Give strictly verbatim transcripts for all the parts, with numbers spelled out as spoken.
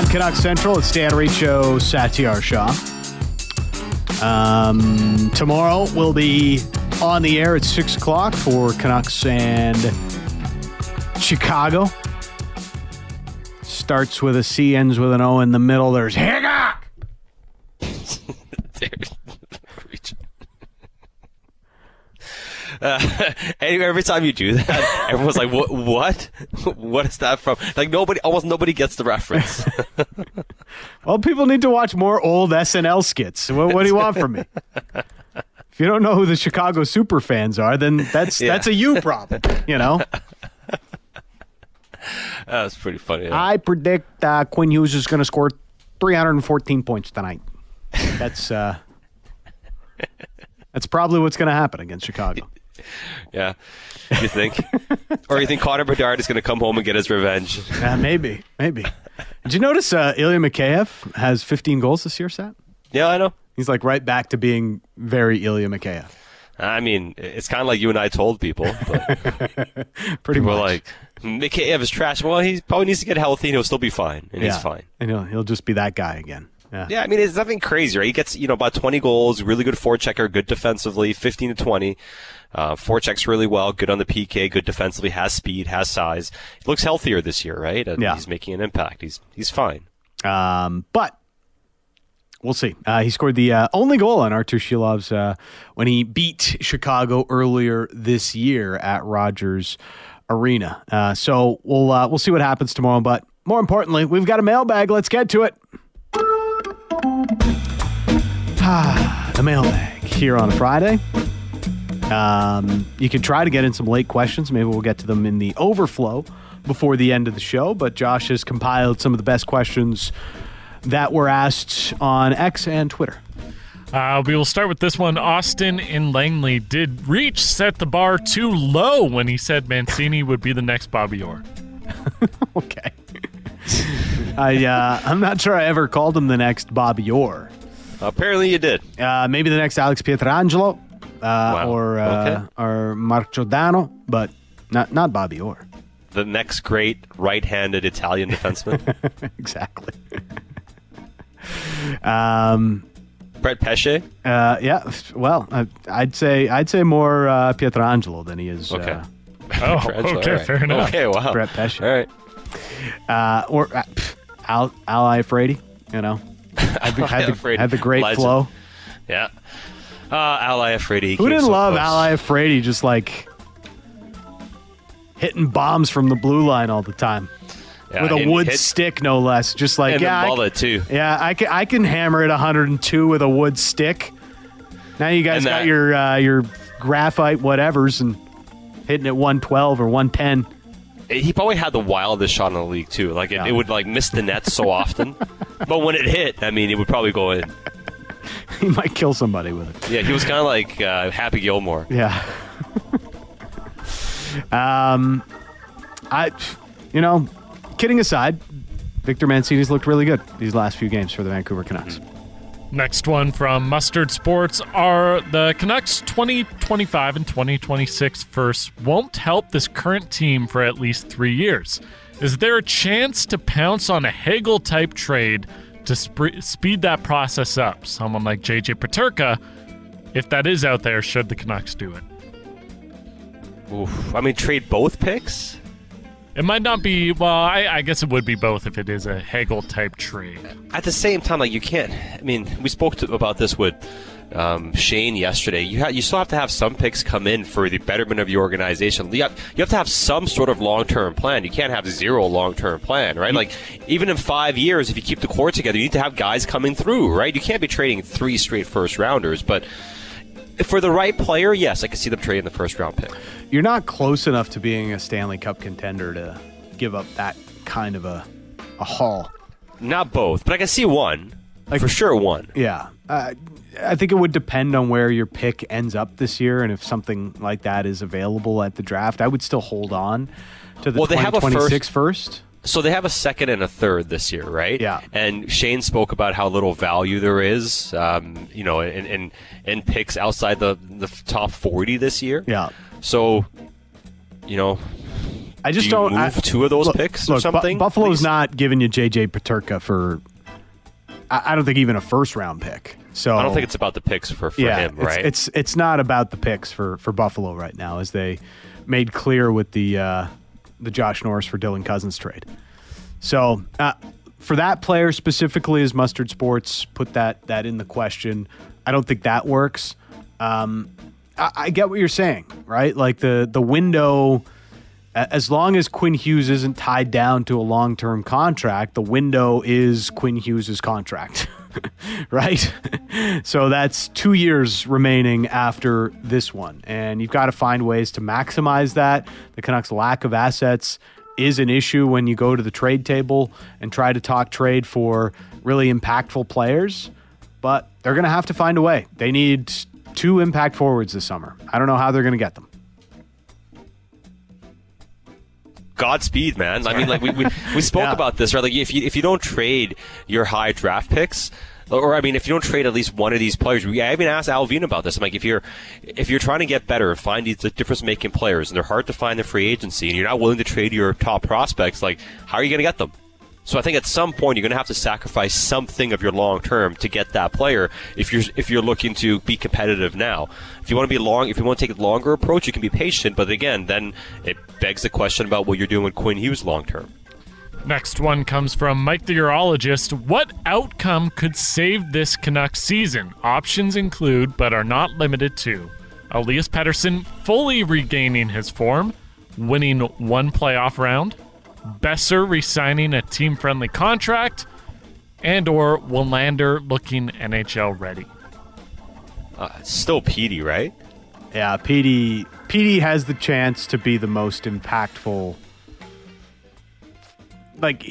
Canucks Central. It's Dan Riccio, Satyar Shah. Um, tomorrow we'll be on the air at six o'clock for Canucks and Chicago. Starts with a C, ends with an O in the middle. There's Hickok! There's Uh, every time you do that, everyone's like, "What? What? What is that from?" Like nobody, almost nobody gets the reference. Well, people need to watch more old S N L skits. What, what do you want from me? If you don't know who the Chicago super fans are, then that's yeah. that's a you problem. You know. That was pretty funny. Yeah. I predict uh, Quinn Hughes is going to score three hundred fourteen points tonight. That's uh, that's probably what's going to happen against Chicago. Yeah, you think? Or you think Connor Bedard is going to come home and get his revenge? Uh, maybe, maybe. Did you notice uh, Ilya Mikheyev has fifteen goals this year, Sat? Yeah, I know. He's like right back to being very Ilya Mikheyev. I mean, it's kind of like you and I told people. But Pretty people much. Were like, Mikheyev is trash. Well, he probably needs to get healthy and he'll still be fine. And yeah. he's fine. I know. He'll just be that guy again. Yeah. yeah, I mean, it's nothing crazy, right? He gets, you know, about twenty goals, really good forechecker, good defensively, fifteen to twenty. Uh, forechecks really well, good on the P K, good defensively, has speed, has size. He looks healthier this year, right? And yeah. He's making an impact. He's he's fine. Um, but we'll see. Uh, he scored the uh, only goal on Artur Shilov's uh, when he beat Chicago earlier this year at Rogers Arena. Uh, so we'll uh, we'll see what happens tomorrow. But more importantly, we've got a mailbag. Let's get to it. Ah, the mailbag here on a Friday. Um, you can try to get in some late questions. Maybe we'll get to them in the overflow before the end of the show. But Josh has compiled some of the best questions that were asked on X and Twitter. Uh, we will start with this one. Austin in Langley. Did Reach set the bar too low when he said Mancini would be the next Bobby Orr? Okay. I, uh, I'm not sure I ever called him the next Bobby Orr. Apparently you did. Uh, maybe the next Alex Pietrangelo. Uh, wow. or uh, okay. or Mark Giordano, but not not Bobby Orr. The next great right-handed Italian defenseman. Exactly. um, Brett Pesce. Uh, yeah. Well, I, I'd say I'd say more uh, Pietrangelo than he is. Okay. Uh, oh, okay, right. Fair enough. Okay, wow. Brett Pesce. All right. Uh, or uh, pff, Al Al Iafrate, you know, had the, had the, had the great Legend. flow. Yeah. Uh, Al Iafrate. Who didn't so love close. Al Iafrate just like hitting bombs from the blue line all the time yeah, with a hit, wood hit, stick, no less. Just like and yeah, the I mullet can, too. Yeah, I can I can hammer it one hundred two with a wood stick. Now you guys And got that- your uh, your graphite whatevers and hitting it one twelve or one ten. He probably had the wildest shot in the league too. Like it, Yeah. it would like miss the net so often, but when it hit, I mean, it would probably go in. He might kill somebody with it. Yeah, he was kind of like uh, Happy Gilmore. Yeah. um, I, you know, kidding aside, Victor Mancini's looked really good these last few games for the Vancouver Canucks. Next one from Mustard Sports. Are the Canucks twenty twenty-five and twenty twenty-six first won't help this current team for at least three years? Is there a chance to pounce on a Hagel-type trade to sp- speed that process up? Someone like J J Peterka, if that is out there, should the Canucks do it? Oof. I mean, trade both picks? It might not be, well, I, I guess it would be both if it is a Hagel-type trade. At the same time, like, you can't, I mean, we spoke to, about this with um, Shane yesterday. You ha- you still have to have some picks come in for the betterment of your organization. You have, you have to have some sort of long-term plan. You can't have zero long-term plan, right? Like, even in five years, if you keep the core together, you need to have guys coming through, right? You can't be trading three straight first-rounders, but for the right player, yes, I can see them trading the first-round pick. You're not close enough to being a Stanley Cup contender to give up that kind of a, a haul. Not both, but I can see one. Like, for sure one. Yeah. Uh, I think it would depend on where your pick ends up this year, and if something like that is available at the draft, I would still hold on to the well, they have a twenty twenty-six first, first. So they have a second and a third this year, right? Yeah. And Shane spoke about how little value there is, um, you know, in, in in picks outside the the top forty this year. Yeah. So, you know, I just Do you don't move I, two of those look, picks look, or something. Bu- Buffalo's please? not giving you J J Peterka for. I, I don't think even a first round pick. So I don't think it's about the picks for, for yeah, him, it's, right? It's it's not about the picks for, for Buffalo right now, as they made clear with the uh, the Josh Norris for Dylan Cousins trade. So uh, for that player specifically, as Mustard Sports put that that in the question, I don't think that works. Um, I, I get what you're saying, right? Like the the window. As long as Quinn Hughes isn't tied down to a long-term contract, the window is Quinn Hughes' contract, right? So that's two years remaining after this one, and you've got to find ways to maximize that. The Canucks' lack of assets is an issue when you go to the trade table and try to talk trade for really impactful players, but they're going to have to find a way. They need two impact forwards this summer. I don't know how they're going to get them. Godspeed, man. I mean, like we we, we spoke Yeah. about this, right? Like if you if you don't trade your high draft picks, or I mean, if you don't trade at least one of these players, we I even asked Alvin about this. I'm like, if you're if you're trying to get better, find these difference making players, and they're hard to find in free agency, and you're not willing to trade your top prospects, like how are you going to get them? So I think at some point you're going to have to sacrifice something of your long term to get that player if you're if you're looking to be competitive now. If you want to be long, if you want to take a longer approach, you can be patient. But again, then it begs the question about what you're doing with Quinn Hughes long term. Next one comes from Mike the Urologist. What outcome could save this Canucks season? Options include, but are not limited to, Elias Pettersson fully regaining his form, winning one playoff round, Besser re-signing a team-friendly contract, and or Willander looking N H L ready. Uh, it's still Petey, right? Yeah, Petey Petey has the chance to be the most impactful. Like,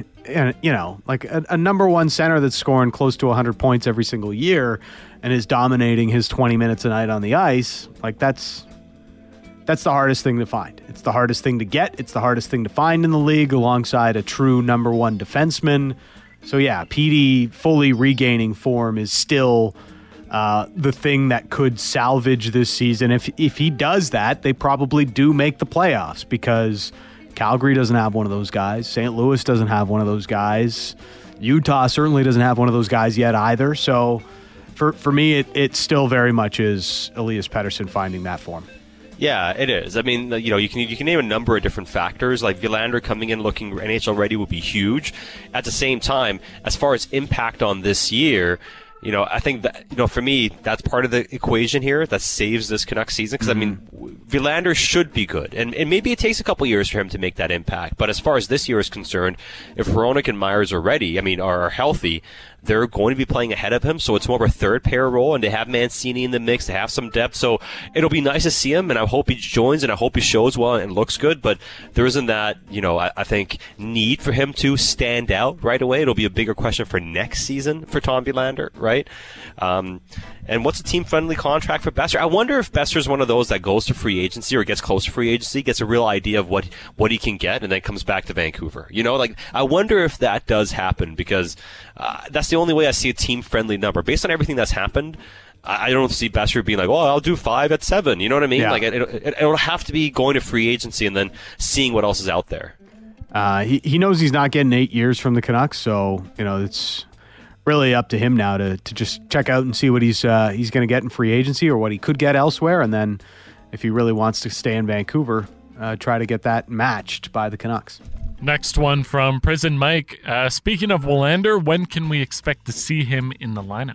you know, like a, a number one center that's scoring close to one hundred points every single year and is dominating his twenty minutes a night on the ice. Like, that's that's the hardest thing to find. It's the hardest thing to get. It's the hardest thing to find in the league alongside a true number one defenseman. So, yeah, Petey fully regaining form is still uh, the thing that could salvage this season. If if he does that, they probably do make the playoffs because Calgary doesn't have one of those guys. Saint Louis doesn't have one of those guys. Utah certainly doesn't have one of those guys yet either. So for for me, it, it still very much is Elias Pettersson finding that form. Yeah, it is. I mean, you know, you can you can name a number of different factors. Like Willander coming in looking N H L ready would be huge. At the same time, as far as impact on this year, you know, I think that, you know, for me, that's part of the equation here that saves this Canucks season. Because, mm-hmm. I mean, Willander should be good. And, and maybe it takes a couple years for him to make that impact. But as far as this year is concerned, if Hronek and Myers are ready, I mean, are, are healthy, they're going to be playing ahead of him. So it's more of a third pair role. And they have Mancini in the mix. They have some depth. So it'll be nice to see him. And I hope he joins and I hope he shows well and looks good. But there isn't that, you know, I, I think, need for him to stand out right away. It'll be a bigger question for next season for Tom Willander, right? Um, and what's a team-friendly contract for Besser? I wonder if Besser's one of those that goes to free agency or gets close to free agency, gets a real idea of what, what he can get, and then comes back to Vancouver. You know, like, I wonder if that does happen because uh, that's the only way I see a team-friendly number. Based on everything that's happened, I, I don't see Besser being like, oh, I'll do five at seven. You know what I mean? Yeah. Like, it, it, it'll have to be going to free agency and then seeing what else is out there. Uh, he, he knows he's not getting eight years from the Canucks, so, you know, it's really up to him now to, to just check out and see what he's uh, he's going to get in free agency or what he could get elsewhere. And then if he really wants to stay in Vancouver, uh, try to get that matched by the Canucks. Next one from Prison Mike. Uh, speaking of Willander, when can we expect to see him in the lineup?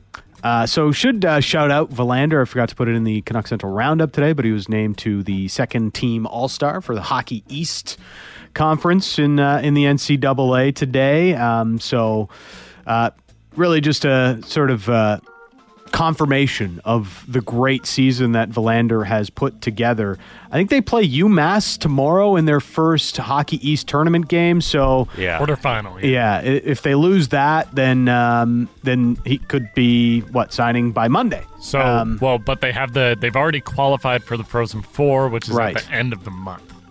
Uh, so should uh, shout out Willander. I forgot to put it in the Canucks Central Roundup today, but he was named to the second team All-Star for the Hockey East Conference in uh, in the N C double A today. Um, so uh, really just a sort of uh, confirmation of the great season that Willander has put together. I think they play UMass tomorrow in their first Hockey East tournament game. So Yeah. Quarterfinal. yeah, i- if they lose that, then um, then he could be what signing by Monday. So Um, well, but they have the they've already qualified for the Frozen Four, which is Right. at the end of the month.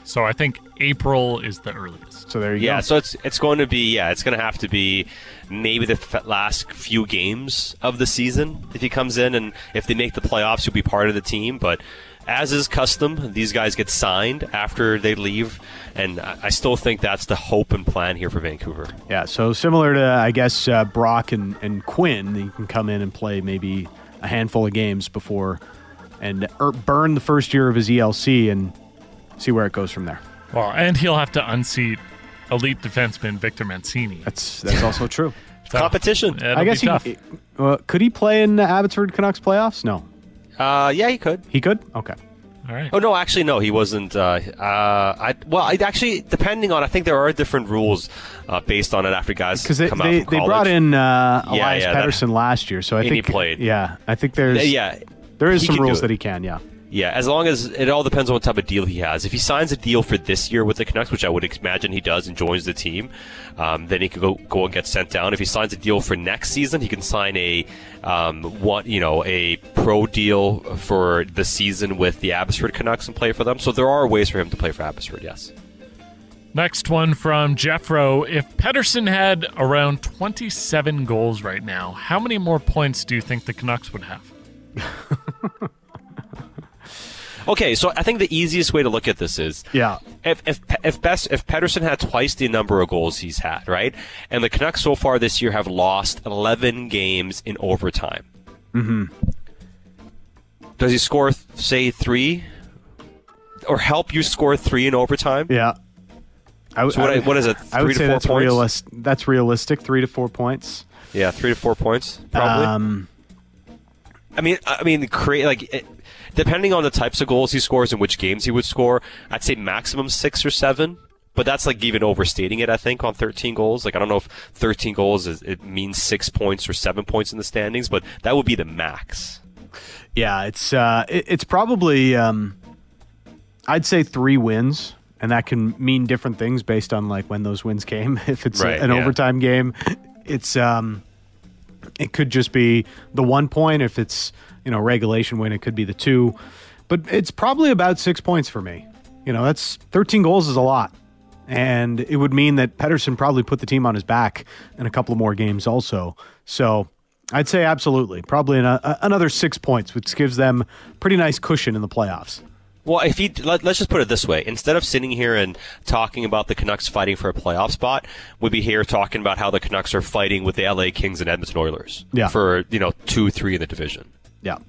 So I think April is the earliest. So there you Yeah, go. so it's it's going to be yeah, it's going to have to be maybe the f- last few games of the season if he comes in, and if they make the playoffs, he'll be part of the team. But as is custom, these guys get signed after they leave, and I I still think that's the hope and plan here for Vancouver. Yeah, so similar to, I guess, uh, Brock and, and Quinn, you can come in and play maybe a handful of games before and er, burn the first year of his E L C and see where it goes from there. Well, and he'll have to unseat elite defenseman Victor Mancini. That's that's also true. So, Competition. it'll I guess be he tough. uh, could he play in the Abbotsford Canucks playoffs? No, Uh, yeah, he could. he could. Okay, All right. Oh no, actually no, he wasn't. Uh, uh, I well, I actually depending on. I think there are different rules uh, based on it after guys because they come they, out from they college. brought in uh, Yeah, Elias yeah, that- Pettersson last year, so I And he think played. Yeah, I think there's yeah, there is he some can do rules it. that he can. Yeah. Yeah, as long as it all depends on what type of deal he has. If he signs a deal for this year with the Canucks, which I would imagine he does and joins the team, um, then he could go go and get sent down. If he signs a deal for next season, he can sign a um, one, you know, a pro deal for the season with the Abbotsford Canucks and play for them. So there are ways for him to play for Abbotsford. Yes. Next one from Jeffro. If Pettersson had around twenty-seven goals right now, how many more points do you think the Canucks would have? Okay, so I think the easiest way to look at this is Yeah. if if if Best if Pettersson had twice the number of goals he's had, right, and the Canucks so far this year have lost eleven games in overtime. Mm-hmm. Does he score say three, or help you score three in overtime? Yeah. I, w- So what, I would- what is it? I Three would to say four that's points. realist. That's realistic. Three to four points. Yeah, three to four points probably. Um, I mean, I mean, create like it, depending on the types of goals he scores and which games he would score, I'd say maximum six or seven. But that's like even overstating it. I think on thirteen goals. Like I don't know if thirteen goals is it means six points or seven points in the standings, but that would be the max. yeah, it's uh, it, it's probably um, I'd say three wins, and that can mean different things based on like when those wins came. If it's Right, a, an yeah. overtime game, it's um, it could just be the one point. If it's you know regulation win, it could be the two. But it's probably about six points for me. You know, that's thirteen goals is a lot. And it would mean that Pettersson probably put the team on his back in a couple of more games also. So I'd say absolutely. Probably an, a, another six points, which gives them pretty nice cushion in the playoffs. Well, if he let, let's just put it this way: instead of sitting here and talking about the Canucks fighting for a playoff spot, we'd be here talking about how the Canucks are fighting with the L A Kings and Edmonton Oilers Yeah. for you know two, three in the division. Yeah.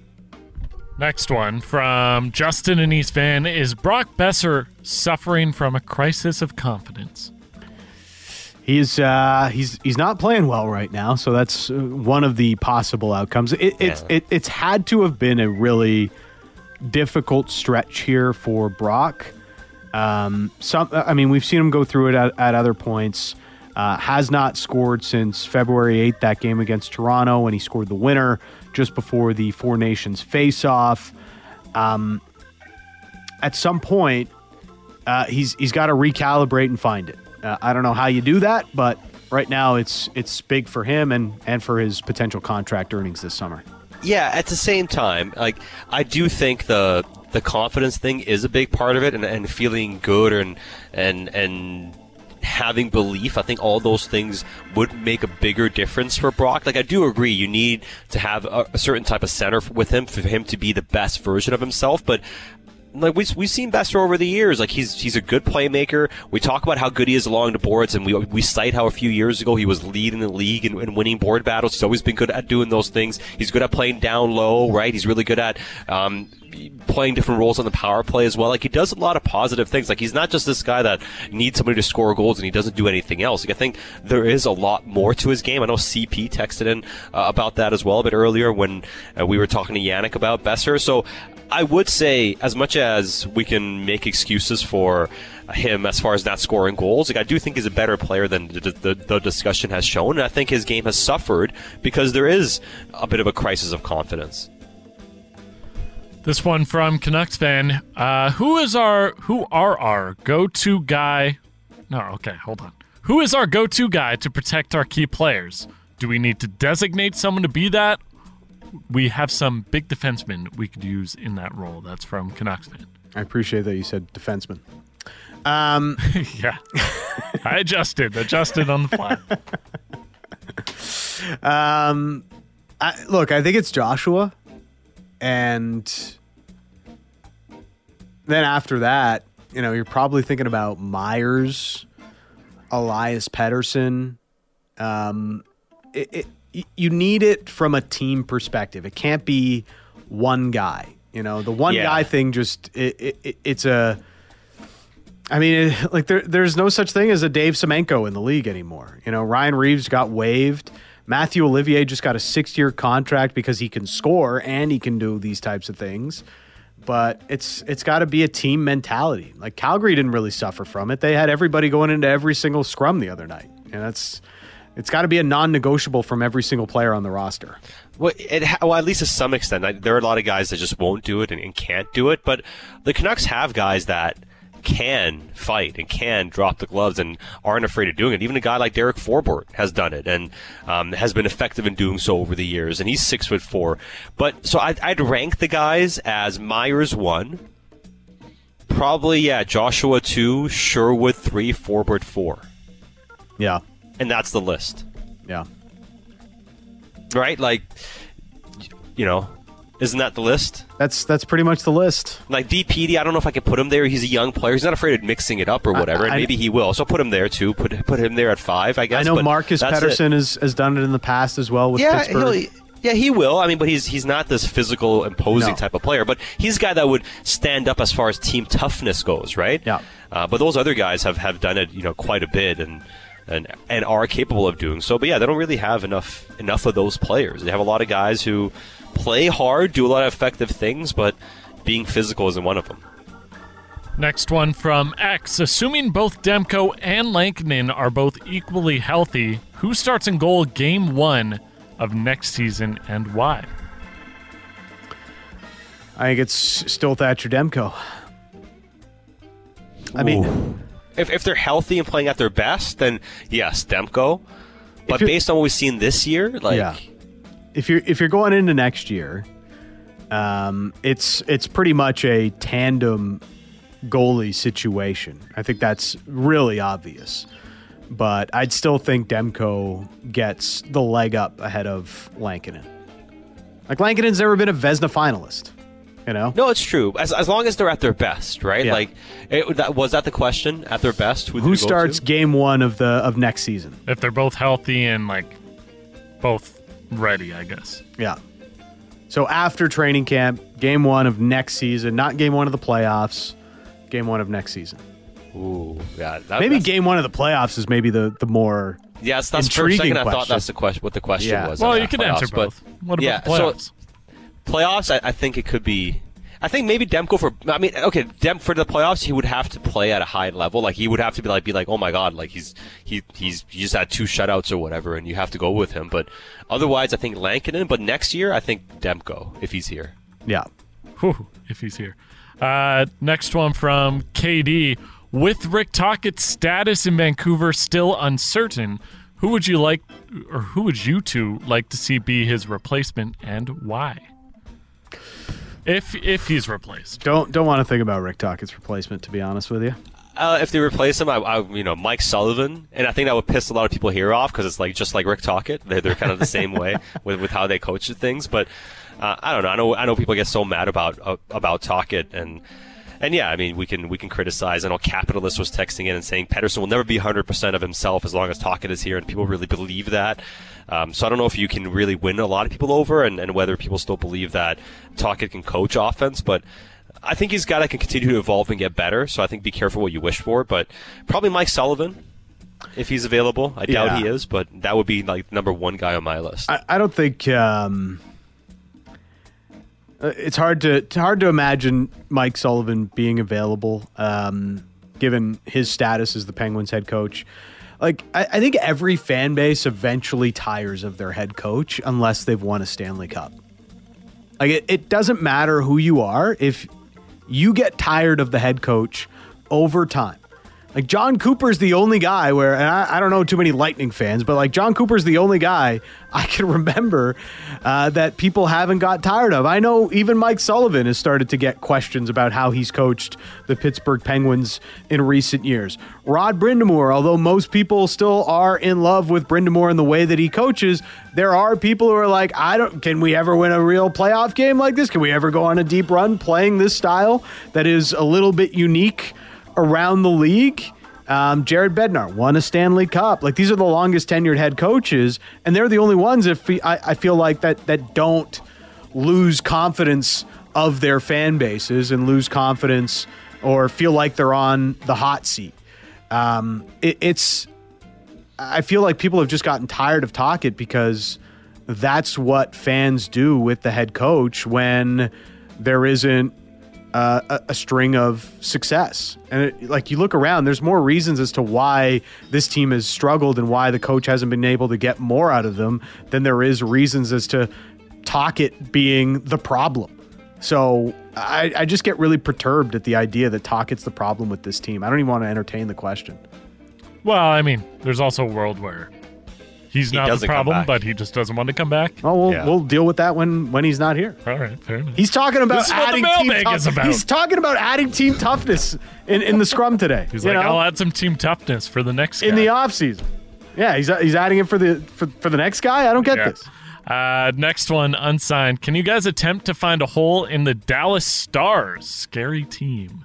Next one from Justin and East Van. Is Brock Besser suffering from a crisis of confidence? He's uh, he's he's not playing well right now, so that's uh, one of the possible outcomes. It, it's Yeah. it, it's had to have been a really difficult stretch here for Brock. Um, some, I mean, we've seen him go through it at, at other points. Uh, has not scored since February eighth, that game against Toronto, when he scored the winner just before the Four Nations face-off. Um, at some point, uh, he's he's got to recalibrate and find it. Uh, I don't know how you do that, but right now it's it's big for him and, and for his potential contract earnings this summer. Yeah, at the same time, like I do think the the confidence thing is a big part of it, and, and feeling good and and and having belief. I think all those things would make a bigger difference for Brock. Like I do agree, you need to have a, a certain type of center with him for him to be the best version of himself, but. Like we we've seen Besser over the years, like he's he's a good playmaker. We talk about how good he is along the boards, and we we cite how a few years ago he was leading the league and, and winning board battles. He's always been good at doing those things. He's good at playing down low, right? He's really good at um, playing different roles on the power play as well. Like he does a lot of positive things. Like he's not just this guy that needs somebody to score goals and he doesn't do anything else. Like I think there is a lot more to his game. I know C P texted in uh, about that as well a bit earlier when uh, we were talking to Yannick about Besser. So. I would say, as much as we can make excuses for him as far as not scoring goals, like I do think he's a better player than the, the, the discussion has shown, and I think his game has suffered because there is a bit of a crisis of confidence. This one from Canucks fan. Uh, who is our who are our go-to guy? No, okay, hold on. Who is our go-to guy to protect our key players? Do we need to designate someone to be that? We have some big defensemen we could use in that role. That's from Canucks fan. I appreciate that you said defenseman. Um, yeah. I adjusted, adjusted on the fly. um, I, look, I think it's Joshua. And then after that, you know, you're probably thinking about Myers, Elias Pettersson. Um, it, it, you need it from a team perspective. It can't be one guy. You know, the one yeah. guy thing just it, it, it's a. I mean, it, like there, there's no such thing as a Dave Semenko in the league anymore. You know, Ryan Reeves got waived. Matthew Olivier just got a six-year contract because he can score and he can do these types of things. But it's it's got to be a team mentality. Like Calgary didn't really suffer from it. They had everybody going into every single scrum the other night, and that's it's got to be a non-negotiable from every single player on the roster. Well, it ha- well, at least to some extent, I, there are a lot of guys that just won't do it and, and can't do it. But the Canucks have guys that can fight and can drop the gloves and aren't afraid of doing it. Even a guy like Derek Forbort has done it and um, has been effective in doing so over the years. And he's six foot four. But so I'd, I'd rank the guys as Myers one, probably yeah, Joshua two, Sherwood three, Forbort four. Yeah, and that's the list. Yeah, right. Like, you know. Isn't that the list? That's that's pretty much the list. Like D P D, I don't know if I can put him there. He's a young player. He's not afraid of mixing it up or whatever, I, I, and maybe he will. So I'll put him there too. Put put him there at five, I guess. I know Marcus Pettersson has, has done it in the past as well with yeah, Pittsburgh. He'll, yeah, he will. I mean, but he's he's not this physical, imposing no. type of player. But he's a guy that would stand up as far as team toughness goes, right? Yeah. Uh, but those other guys have, have done it, you know, quite a bit and. And, and are capable of doing so. But yeah, they don't really have enough enough of those players. They have a lot of guys who play hard, do a lot of effective things, but being physical isn't one of them. Next one from X. Assuming both Demko and Lankinen are both equally healthy, who starts in goal game one of next season and why? I think it's still Thatcher Demko. I mean... Ooh. If if they're healthy and playing at their best, then yes, Demko. But based on what we've seen this year, like yeah. if you're if you're going into next year, um, it's it's pretty much a tandem goalie situation. I think that's really obvious. But I'd still think Demko gets the leg up ahead of Lankinen. Like Lankinen's never been a Vezina finalist. You know? No, it's true. As as long as they're at their best, right? Yeah. Like, it, that, was that the question? At their best, who, who starts to? game one of the of next season? If they're both healthy and like both ready, I guess. Yeah. So after training camp, game one of next season, not game one of the playoffs, game one of next season. Ooh, yeah. That, maybe game one of the playoffs is maybe the the more yes. That's intriguing for a second. I question. thought that's the question. What the question yeah. was? Well, you can answer both. What about yeah, the playoffs? So, Playoffs, I, I think it could be. I think maybe Demko for. I mean, okay, Dem for the playoffs, he would have to play at a high level. Like he would have to be like, be like, oh my god, like he's he he's he just had two shutouts or whatever, and you have to go with him. But otherwise, I think Lankinen. But next year, I think Demko if he's here. Yeah, Whew, if he's here. Uh, next one from K D. With Rick Tocchet's status in Vancouver still uncertain, who would you like, or who would you two like to see be his replacement, and why? If if he's replaced, don't don't want to think about Rick Tocchet's replacement. To be honest with you, uh, if they replace him, I, I you know Mike Sullivan, and I think that would piss a lot of people here off because it's like just like Rick Tocchet, they're, they're kind of the same way with, with how they coach things. But uh, I don't know. I know I know people get so mad about uh, about Tocchet and. And yeah, I mean, we can we can criticize. I know Capitalist was texting in and saying Pettersson will never be one hundred percent of himself as long as Tocchet is here, and people really believe that. Um, so I don't know if you can really win a lot of people over, and, and whether people still believe that Tocchet can coach offense. But I think he's a guy that can continue to evolve and get better. So I think be careful what you wish for. But probably Mike Sullivan, if he's available. I doubt yeah. he is, but that would be like number one guy on my list. I, I don't think. Um... It's hard to it's hard to imagine Mike Sullivan being available, um, given his status as the Penguins head coach. Like, I, I think every fan base eventually tires of their head coach unless they've won a Stanley Cup. Like, it, it doesn't matter who you are if you get tired of the head coach over time. Like John Cooper's the only guy where, and I, I don't know too many Lightning fans, but like John Cooper's the only guy I can remember uh, that people haven't got tired of. I know even Mike Sullivan has started to get questions about how he's coached the Pittsburgh Penguins in recent years. Rod Brind'Amour, although most people still are in love with Brind'Amour and the way that he coaches, there are people who are like, I don't, can we ever win a real playoff game like this? Can we ever go on a deep run playing this style that is a little bit unique around the league? Um, Jared Bednar won a Stanley Cup. Like, these are the longest tenured head coaches, and they're the only ones, if we, I, I feel like, that that don't lose confidence of their fan bases and lose confidence or feel like they're on the hot seat. Um, it, it's I feel like people have just gotten tired of Tocchet because that's what fans do with the head coach when there isn't Uh, a, a string of success. And it, like, you look around, there's more reasons as to why this team has struggled and why the coach hasn't been able to get more out of them than there is reasons as to Tocchet being the problem. So I, I just get really perturbed at the idea that Tocchet's the problem with this team. I don't even want to entertain the question. Well, I mean, there's also a world where he's He not the doesn't come problem, back. but he just doesn't want to come back. Well, we'll, Yeah. we'll deal with that when, when he's not here. All right, fair enough. He's talking about This is what the adding team mailbag tough- is about. He's talking about adding team toughness in, in the scrum today. He's you like, know? I'll add some team toughness for the next guy. in the offseason. Yeah, he's he's adding it for the for, for the next guy. I don't get Yeah. this. Uh, next one, unsigned. Can you guys attempt to find a hole in the Dallas Stars? Scary team.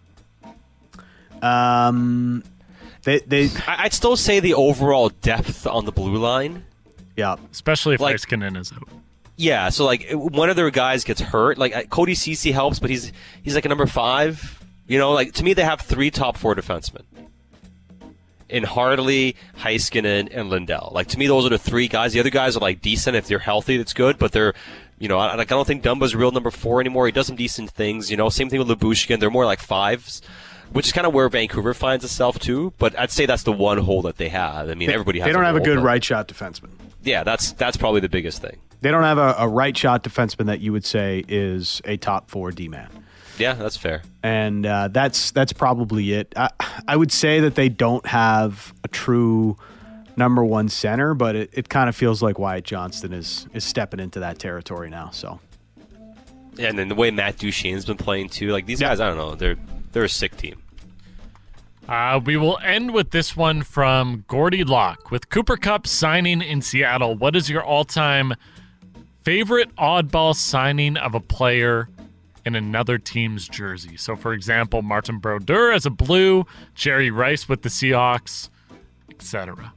Um, they they I- I'd still say the overall depth on the blue line. yeah. Especially if Like- Heiskanen is out. Yeah, so like one of their guys gets hurt. Like uh, Cody Ceci helps, but he's he's like a number five. You know, like to me, they have three top four defensemen in Hartley, Heiskanen, and Lindell. Like to me, those are the three guys. The other guys are like decent if they're healthy. That's good, but they're, you know, I, like I don't think Dumba's real number four anymore. He does some decent things. You know, same thing with Lyubushkin. They're more like fives, which is kind of where Vancouver finds itself too. But I'd say that's the one hole that they have. I mean, everybody has. They don't have a hole, good but- right shot defenseman. Yeah, that's that's probably the biggest thing. They don't have a, a right shot defenseman that you would say is a top four D man. Yeah, that's fair. And uh, that's that's probably it. I, I would say that they don't have a true number one center, but it, it kind of feels like Wyatt Johnston is is stepping into that territory now. So Yeah, and then the way Matt Duchene's been playing too, like these guys, I don't know, they're they're a sick team. Uh, we will end with this one from Gordy Locke. With Cooper Kupp signing in Seattle, what is your all-time favorite oddball signing of a player in another team's jersey? So, for example, Martin Brodeur as a blue, Jerry Rice with the Seahawks, et cetera.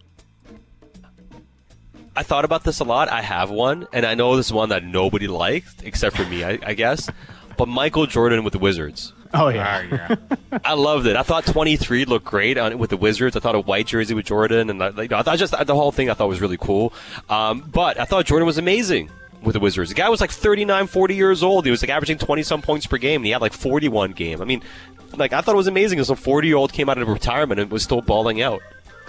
I thought about this a lot. I have one, and I know this is one that nobody liked except for me, I, I guess. But Michael Jordan with the Wizards. oh yeah, Uh, yeah. I loved it. I thought twenty-three looked great on, with the Wizards. I thought a white jersey with Jordan, and I, you know, I thought just the whole thing I thought was really cool. Um, but I thought Jordan was amazing with the Wizards. The guy was like thirty-nine, forty years old. He was like averaging twenty-some points per game, and he had like forty-one game. I mean, like I thought it was amazing. As a forty-year-old came out of retirement and was still balling out.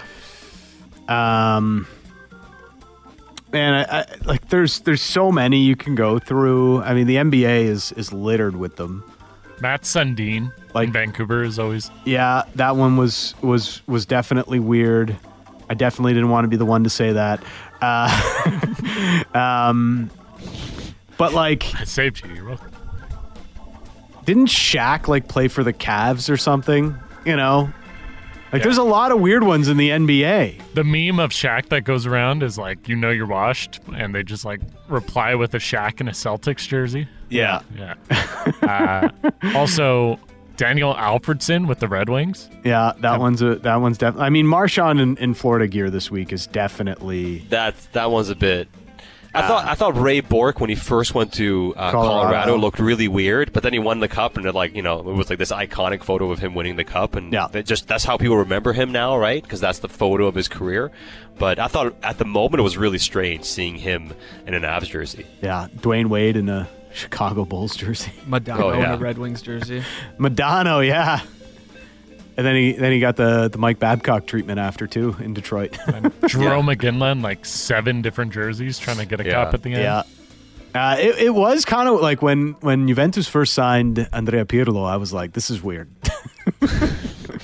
Um, man, I, I, like there's there's so many you can go through. I mean, the N B A is is littered with them. Matt Sundin Like- in Vancouver is always... Yeah, that one was was was definitely weird. I definitely didn't want to be the one to say that. Uh, um, but like, I saved you. You're welcome. didn't Shaq like play for the Cavs or something? You know, like Yeah. there's a lot of weird ones in the N B A. The meme of Shaq that goes around is like, you know you're washed, and they just like reply with a Shaq in a Celtics jersey. Yeah, Yeah. uh, also, Daniel Alfredson with the Red Wings. yeah, that one's a that one's definitely. I mean, Marshawn in, in Florida gear this week is definitely. That that one's a bit. I thought I thought Ray Bork when he first went to uh, Colorado. Colorado. looked really weird, but then he won the cup, and it like you know it was like this iconic photo of him winning the cup, and Yeah. that just that's how people remember him now, right? Because that's the photo of his career. But I thought at the moment it was really strange seeing him in an Avs jersey. Yeah, Dwayne Wade in a Chicago Bulls jersey. Madonna Oh, yeah. in a Red Wings jersey. Madonna, yeah. And then he then he got the, the Mike Babcock treatment after too in Detroit. Jerome McGinley, like seven different jerseys trying to get a Yeah. cup at the end. yeah. Uh, it, it was kind of like when, when Juventus first signed Andrea Pirlo, I was like, this is weird.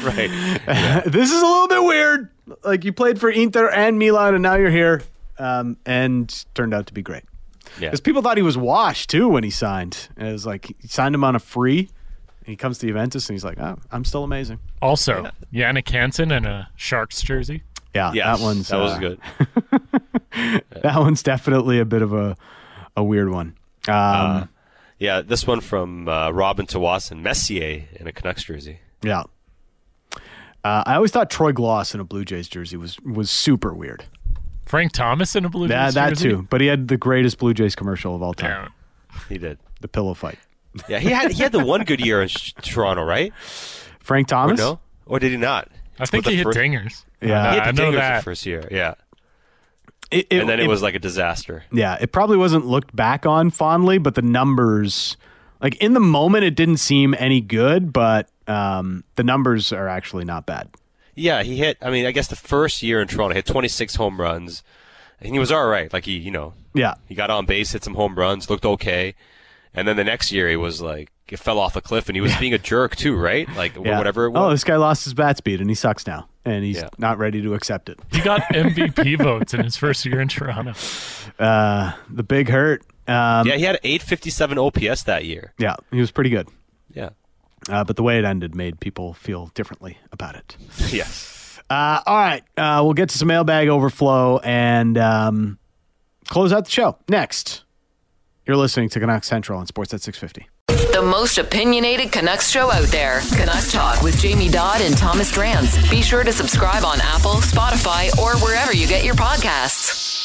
Right. Yeah. This is a little bit weird. Like, you played for Inter and Milan, and now you're here. Um, and turned out to be great. Yeah. Because people thought he was washed, too, when he signed. It was like, he signed him on a free, and he comes to Juventus, and he's like, oh, I'm still amazing. Also, yeah. Yannick Hansen in a Sharks jersey. Yeah, Yes, that one's... that was uh, good. That one's definitely a bit of a, a weird one. Um, Uh, yeah, this one from uh, Robin Tawasin, Messier in a Canucks jersey. yeah. Uh, I always thought Troy Gloss in a Blue Jays jersey was, was super weird. Frank Thomas in a Blue Jays Yeah, that jersey. too. But he had the greatest Blue Jays commercial of all time. Yeah. He did. The pillow fight. Yeah, he had he had the one good year in sh- Toronto, right? Frank Or Thomas? no? Or did he not? I think With he the hit first- dingers. Yeah. Uh, He I had the know Dingers that. the first year, yeah. It, it, And then it, was like a disaster. Yeah, it probably wasn't looked back on fondly, but the numbers, like in the moment, it didn't seem any good, but um, the numbers are actually not bad. Yeah, he hit, I mean, I guess the first year in Toronto, he hit twenty-six home runs. And he was all right. Like, he, you know, Yeah. he got on base, hit some home runs, looked okay. And then the next year, he was like, it fell off a cliff, and he was being a jerk too, right? Like, Yeah. whatever it Oh, was. this guy lost his bat speed, and he sucks now, and he's Yeah. not ready to accept it. He got M V P votes in his first year in Toronto. Uh, the big hurt. Um, Yeah, he had eight fifty-seven O P S that year. yeah, he was pretty good. Yeah. Uh, but the way it ended made people feel differently about it. Yes. Uh, all right, uh, we'll get to some mailbag overflow and um, close out the show. Next, you're listening to Canucks Central on Sportsnet six fifty. The most opinionated Canucks show out there. Canucks Talk with Jamie Dodd and Thomas Drance. Be sure to subscribe on Apple, Spotify, or wherever you get your podcasts.